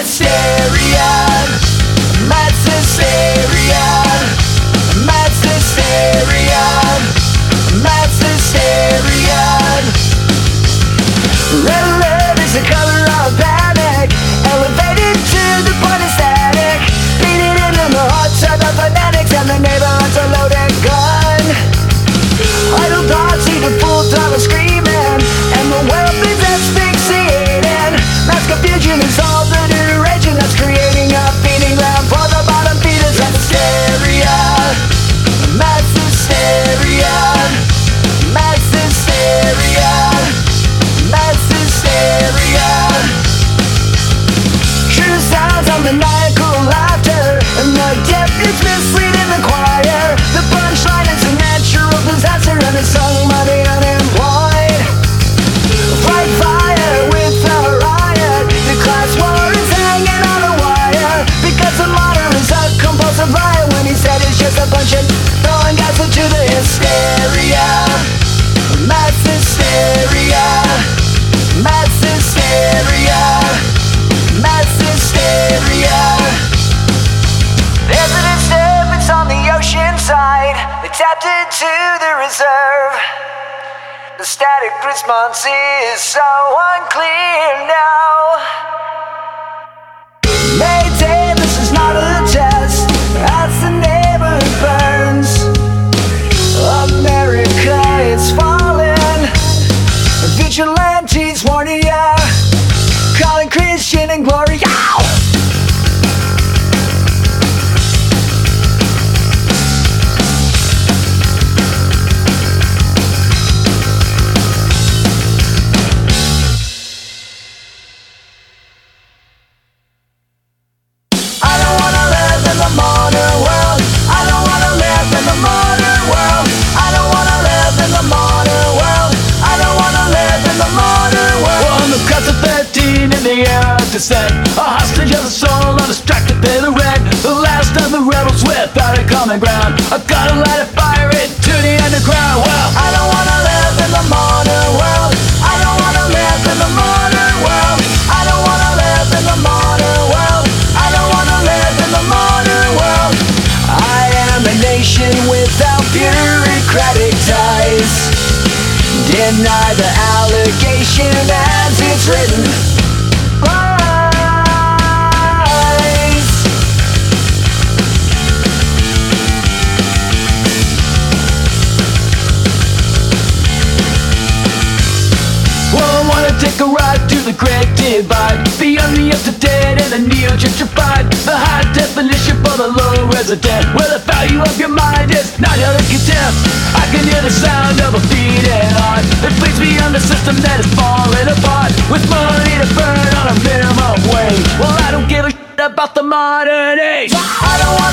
Hysterian, mass hysterian, mass hysterian, mass hysterian. Red alert is the color of panic, elevated to the point of static, beating into the hearts of the fanatics, and the neighbor has a loaded gun. Idle thoughts lead to full throttle screaming, and the world is asphyxiating. Mass confusion is all the duration that's creating a feeding ground for the bottom feeders of hysteria. Mass hysteria, mass hysteria, mass hysteria. True sounds of maniacal laughter, and the deaf is misleading the choir. The punchline is a natural disaster, and it's sung by the unemployed. Fight fire with a riot. The class war is hanging on a wire, because the modern is a compulsive liar when he said it's just a bunch of throwing gas into the hysteria. Mass hysteria, mass hysteria, mass hysteria. There's a disturbance on the ocean side. They tapped into the reserve. The static response is so unclear now. Mayday, this is not a test. As the neighborhood burns, America is falling. Vigilantes warning ya, calling Christian and glory. Ow! A hostage of the soul, undistracted by the red. The last of the rebels without a common ground. I gotta light a fire into the underground. Well, I don't wanna live in the modern world. I don't wanna live in the modern world. I don't wanna live in the modern world. I don't wanna live in the modern world. I am a nation without bureaucratic ties. Deny the allegation as it's written. Take a ride to the Great Divide, beyond the up-to-date and the neo-gentrified. The high definition for the low resident, where the value of your mind is not held in contempt. I can hear the sound of a beating heart that bleeds beyond the system that is falling apart. With money to burn on a minimum wage, well, I don't give a shit about the modern age. I don't want